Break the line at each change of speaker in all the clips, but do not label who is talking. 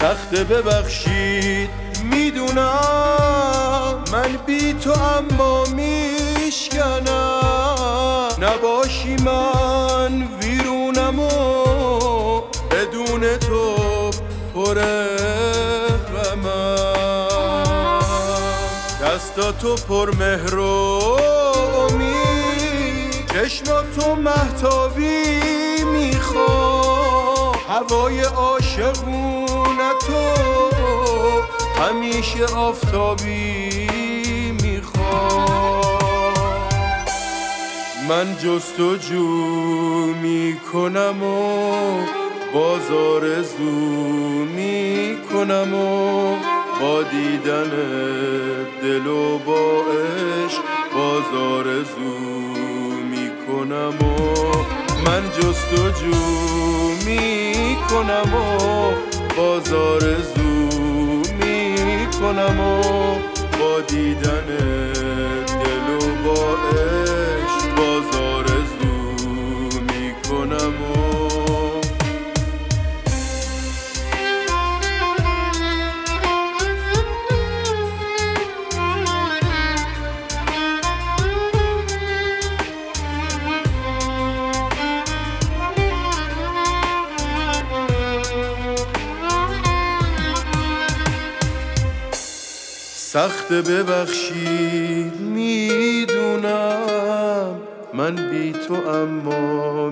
سخته ببخشید میدونم من بی تو اما میشکنم، نباشی من ویرونم و بدون تو پر غمم. دستاتو پر مهر و امید، چشماتو مهتابی میخوام، هوای عاشقونتو همیشه آفتابی میخوام. من جستجو میکنم و باز آرزو میکنم و با دیدن دل و با عشق باز آرزو میکنم و من جستجو میکنم و باز آرزو میکنم و با دیدن دل و با عشق باز آرزو میکنم و سخته ببخشید میدونم من بی تو اما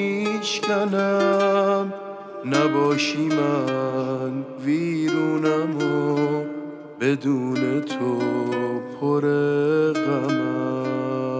میشکنم، نباشی من ویرونم و بدون تو پر غمم.